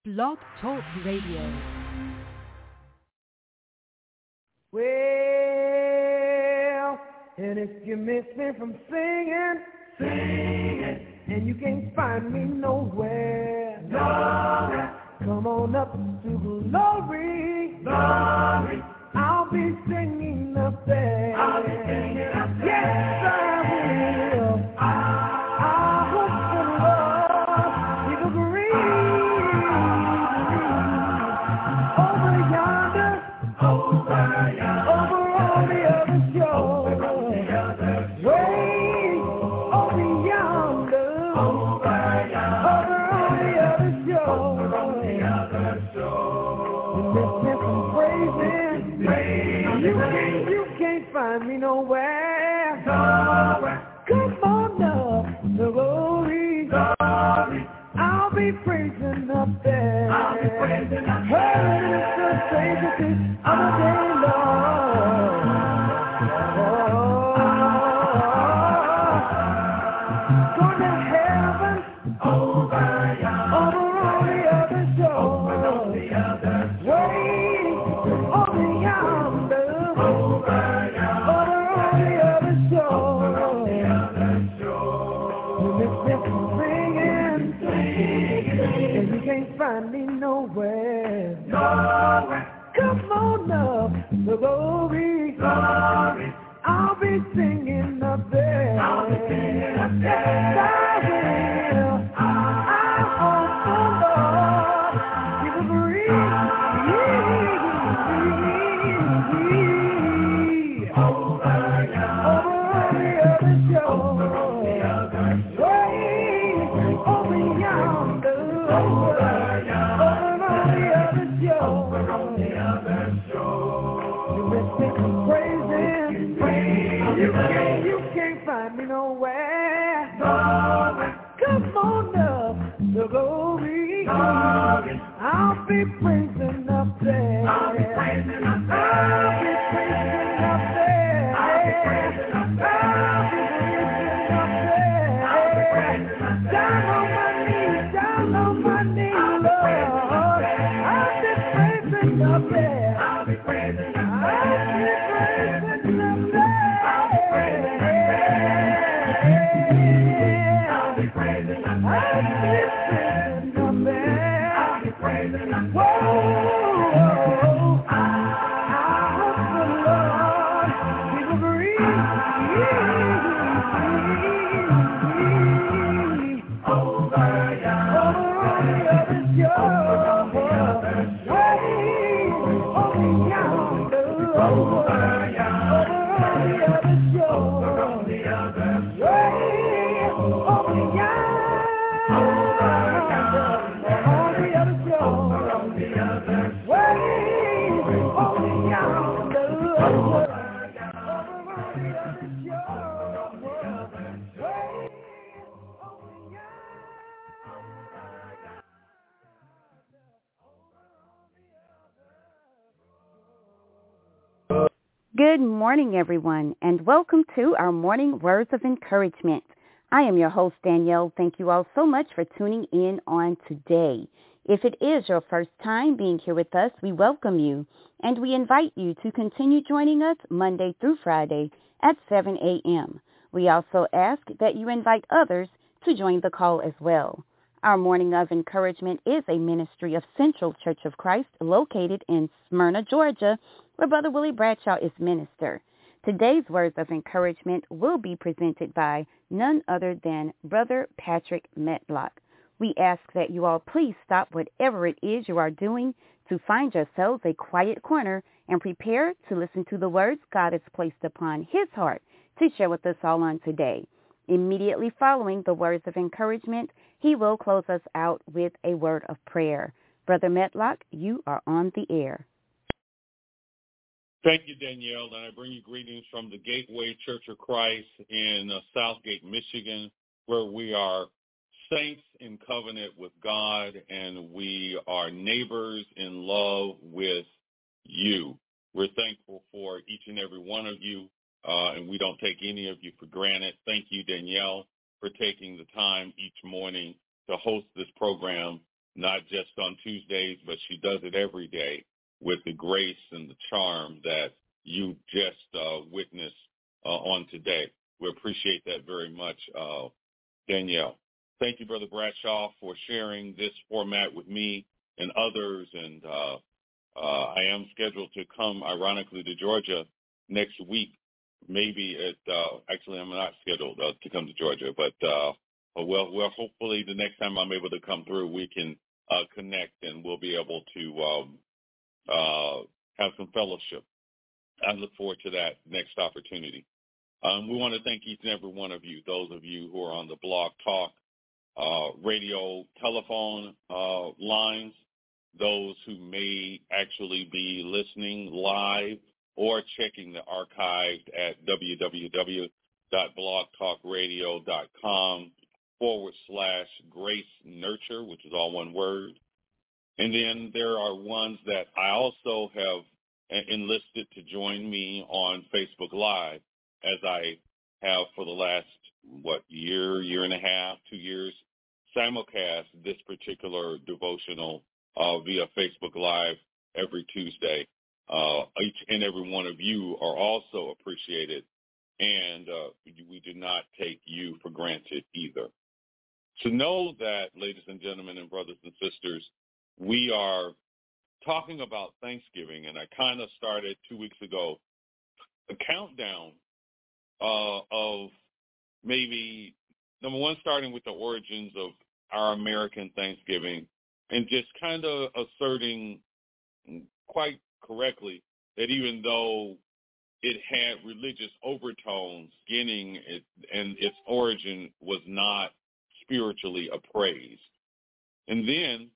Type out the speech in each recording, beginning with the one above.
Blog Talk Radio. Well, and if you miss me from singing, and you can't find me nowhere, come on up to glory, I'll be singing up there. Yes, I will. I hope the Lord will agree. Over yonder, over on the other shore, way over yonder, over on the other shore. Listen from praising, you can't find me nowhere. Come on up, the glory. I'll be praising up there. Heard the praises of the day, Lord. Going to heaven, over on the other shore. Way over yonder, over on the other shore. You miss me from singing, and you can't find me nowhere. Come on up, the glory. I'll be singing up there. Yes, I will. I hope the Lord give a breeze. Over on the other shore. Way over yonder. Over on the other shore. You miss me from praising. You can't find me nowhere. Come on up, the glory. I'll be praising up there. I'll be praising up there. Down on my knees, Lord. I'll be praising up there. I'll be praising up there. Good morning, everyone, and welcome to our morning words of encouragement. I am your host, Danielle. Thank you all so much for tuning in on today. If it is your first time being here with us, we welcome you, and we invite you to continue joining us Monday through Friday at 7 a.m. We also ask that you invite others to join the call as well. Our Morning of Encouragement is a ministry of Central Church of Christ located in Smyrna, Georgia, where Brother Willie Bradshaw is minister. Today's words of encouragement will be presented by none other than Brother Patrick Metlock. We ask that you all please stop whatever it is you are doing to find yourselves a quiet corner and prepare to listen to the words God has placed upon his heart to share with us all on today. Immediately following the words of encouragement, he will close us out with a word of prayer. Brother Metlock, you are on the air. Thank you, Danielle, and I bring you greetings from the Gateway Church of Christ in Southgate, Michigan, where we are saints in covenant with God, and we are neighbors in love with you. We're thankful for each and every one of you, and we don't take any of you for granted. Thank you, Danielle, for taking the time each morning to host this program. not just on Tuesdays, but she does it every day with the grace and the charm that you just witnessed on today. We appreciate that very much, Danielle. Thank you, Brother Bradshaw, for sharing this format with me and others. And I am scheduled to come, ironically, to Georgia next week. Maybe actually, I'm not scheduled to come to Georgia, but well, hopefully the next time I'm able to come through, we can connect and we'll be able to have some fellowship. I look forward to that next opportunity. We want to thank each and every one of you, those of you who are on the Blog Talk radio telephone lines, those who may actually be listening live or checking the archive at www.blogtalkradio.com/Grace Nurture, which is all one word. And then there are ones that I also have enlisted to join me on Facebook Live, as I have for the last, year and a half, 2 years, simulcast this particular devotional via Facebook Live every Tuesday. Each and every one of you are also appreciated, and we do not take you for granted either. So know that, ladies and gentlemen and brothers and sisters, we are talking about Thanksgiving, and I kind of started 2 weeks ago a countdown of maybe, number one, starting with the origins of our American Thanksgiving, and just kind of asserting quite correctly that even though it had religious overtones beginning and its origin was not spiritually appraised. And then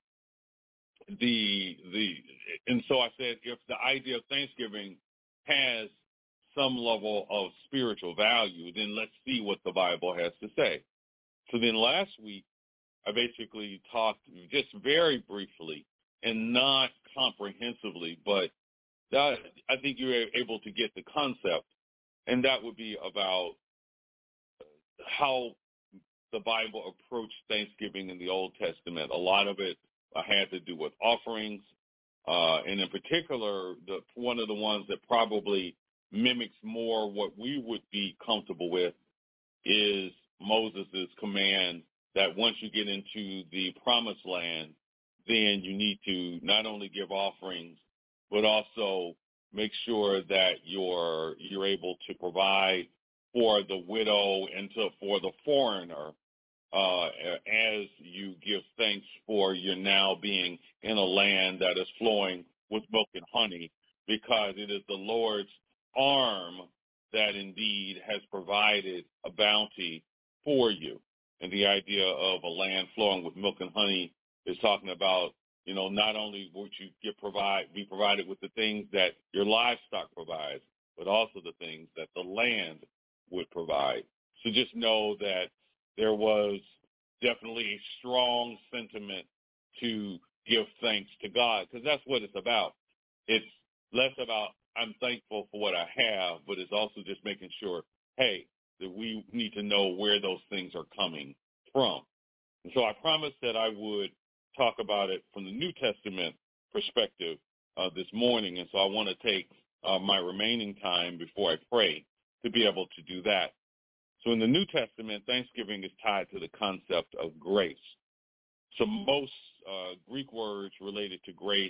so I said, if the idea of Thanksgiving has some level of spiritual value, then let's see what the Bible has to say. So then last week, I basically talked just very briefly and not comprehensively, but I think you were able to get the concept, and that would be about how the Bible approached Thanksgiving in the Old Testament. A lot of it had to do with offerings, and in particular, one of the ones that probably mimics more what we would be comfortable with is Moses' command that once you get into the promised land, then you need to not only give offerings, but also make sure that you're able to provide for the widow and for the foreigner as you give thanks for your now being in a land that is flowing with milk and honey, because it is the Lord's arm that indeed has provided a bounty for you. And the idea of a land flowing with milk and honey is talking about, not only would you be provided with the things that your livestock provides, but also the things that the land would provide. So just know that there was definitely a strong sentiment to give thanks to God, because that's what it's about. It's less about I'm thankful for what I have, but it's also just making sure, hey, that we need to know where those things are coming from. And so I promised that I would talk about it from the New Testament perspective this morning, and so I want to take my remaining time before I pray to be able to do that. So in the New Testament, Thanksgiving is tied to the concept of grace. So most Greek words related to grace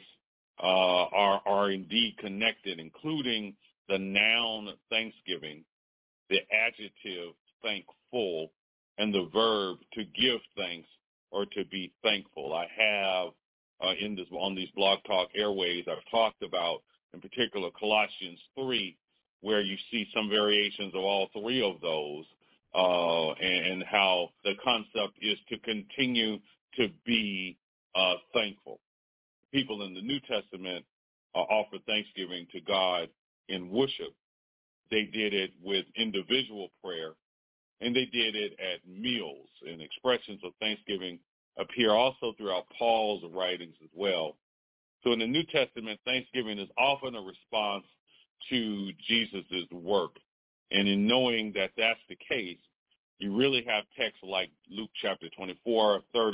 are indeed connected, including the noun thanksgiving, the adjective thankful, and the verb to give thanks or to be thankful. I have on these Blog Talk airways, I've talked about, in particular, Colossians 3, where you see some variations of all three of those, and how the concept is to continue to be thankful. People in the New Testament offer thanksgiving to God in worship. They did it with individual prayer, and they did it at meals, and expressions of thanksgiving appear also throughout Paul's writings as well. So in the New Testament, thanksgiving is often a response to Jesus' work. And in knowing that that's the case, you really have texts like Luke chapter 24, 30,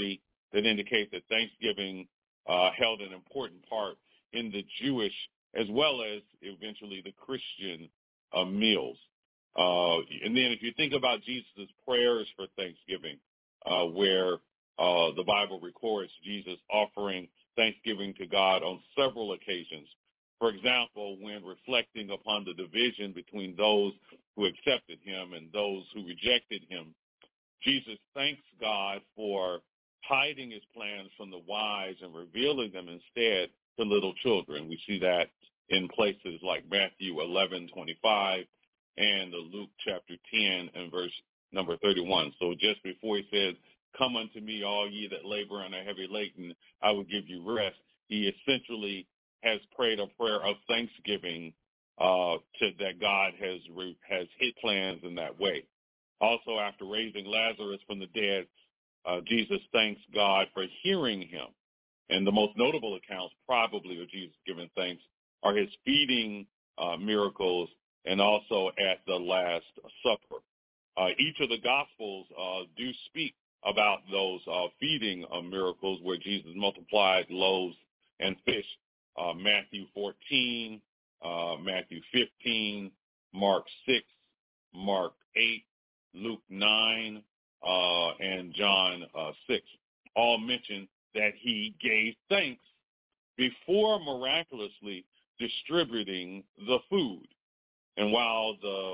that indicate that Thanksgiving held an important part in the Jewish as well as eventually the Christian meals. And then if you think about Jesus' prayers for Thanksgiving, where the Bible records Jesus offering thanksgiving to God on several occasions. For example, when reflecting upon the division between those who accepted him and those who rejected him, Jesus thanks God for hiding his plans from the wise and revealing them instead to little children. We see that in places like Matthew 11:25 and Luke chapter 10 and verse number 31. So just before he says, "Come unto me, all ye that labor and are heavy laden, I will give you rest," he essentially has prayed a prayer of thanksgiving to that God has his plans in that way. Also, after raising Lazarus from the dead, Jesus thanks God for hearing him. And the most notable accounts probably of Jesus giving thanks are his feeding miracles and also at the Last Supper. Each of the Gospels do speak about those feeding miracles where Jesus multiplied loaves and fish. Matthew 14, Matthew 15, Mark 6, Mark 8, Luke 9, and John 6. All mention that he gave thanks before miraculously distributing the food. And while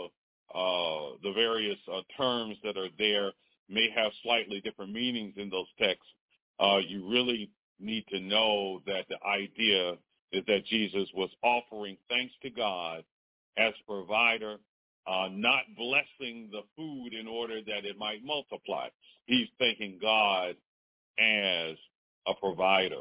the various terms that are there may have slightly different meanings in those texts, you really need to know that the idea is that Jesus was offering thanks to God as provider, not blessing the food in order that it might multiply. He's thanking God as a provider.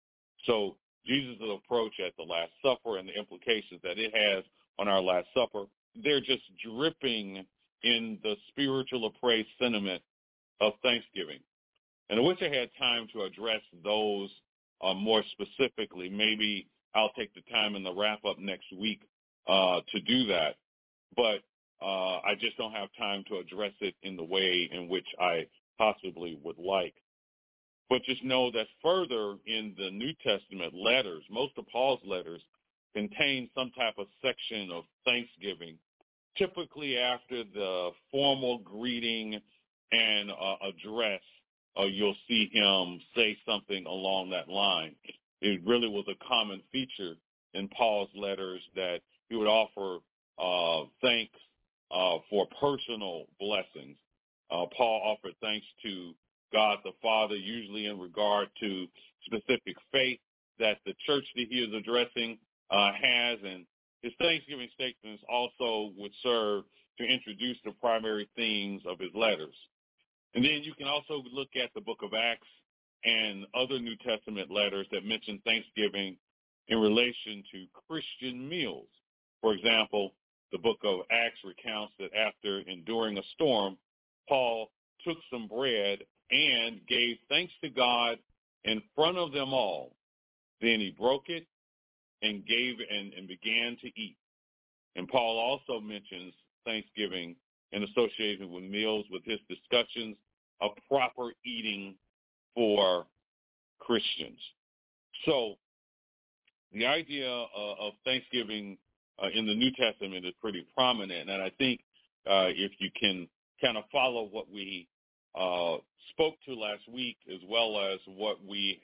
So Jesus' approach at the Last Supper and the implications that it has on our Last Supper, they're just dripping in the spiritual appraised sentiment of Thanksgiving. And I wish I had time to address those more specifically. Maybe I'll take the time in the wrap-up next week to do that. But I just don't have time to address it in the way in which I possibly would like. But just know that further in the New Testament letters, most of Paul's letters contain some type of section of thanksgiving, typically after the formal greeting and address. You'll see him say something along that line. It really was a common feature in Paul's letters that he would offer thanks for personal blessings. Paul offered thanks to God the Father, usually in regard to specific faith that the church that he is addressing has, and his Thanksgiving statements also would serve to introduce the primary themes of his letters. And then you can also look at the book of Acts and other New Testament letters that mention Thanksgiving in relation to Christian meals. For example, the book of Acts recounts that after enduring a storm, Paul took some bread and gave thanks to God in front of them all. Then he broke it and gave and began to eat. And Paul also mentions Thanksgiving in association with meals with his discussions of proper eating for Christians. So the idea of Thanksgiving in the New Testament is pretty prominent, and I think if you can kind of follow what we spoke to last week as well as what we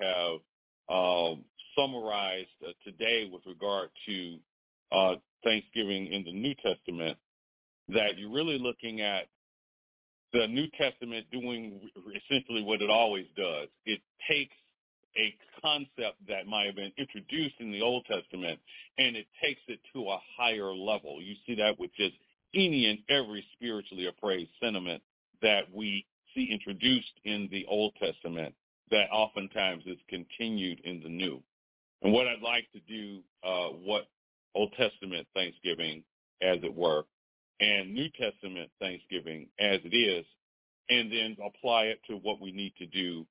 have summarized today with regard to Thanksgiving in the New Testament, that you're really looking at the New Testament doing essentially what it always does. It takes a concept that might have been introduced in the Old Testament, and it takes it to a higher level. You see that with just any and every spiritually appraised sentiment that we see introduced in the Old Testament that oftentimes is continued in the New. And what I'd like to do, what Old Testament Thanksgiving, as it were, and New Testament Thanksgiving as it is, and then apply it to what we need to do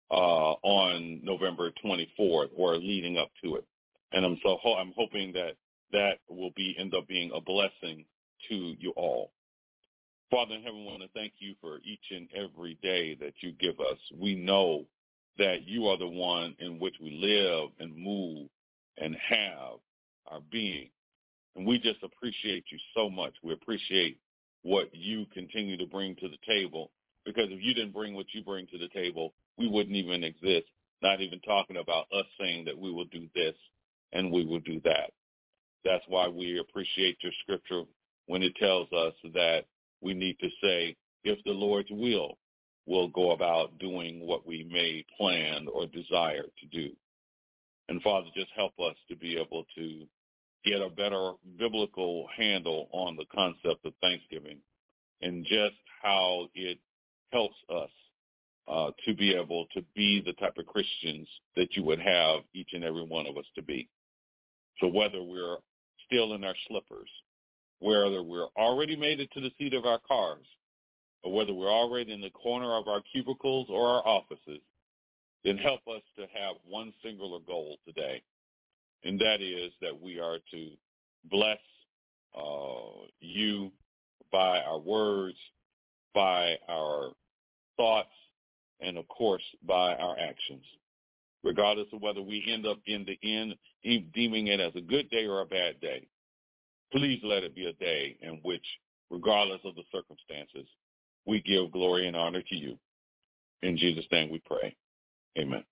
on November 24th or leading up to it. And I'm hoping that will end up being a blessing to you all. Father in heaven, I want to thank you for each and every day that you give us. We know that you are the one in which we live and move and have our being. And we just appreciate you so much. We appreciate what you continue to bring to the table, because if you didn't bring what you bring to the table, we wouldn't even exist, not even talking about us saying that we will do this and we will do that. That's why we appreciate your scripture when it tells us that we need to say, if the Lord's will, we'll go about doing what we may plan or desire to do. And Father, just help us to be able to get a better biblical handle on the concept of Thanksgiving and just how it helps us to be able to be the type of Christians that you would have each and every one of us to be. So whether we're still in our slippers, whether we're already made it to the seat of our cars, or whether we're already in the corner of our cubicles or our offices, then help us to have one singular goal today, and that is that we are to bless you by our words, by our thoughts, and, of course, by our actions. Regardless of whether we end up in the end deeming it as a good day or a bad day, please let it be a day in which, regardless of the circumstances, we give glory and honor to you. In Jesus' name we pray. Amen.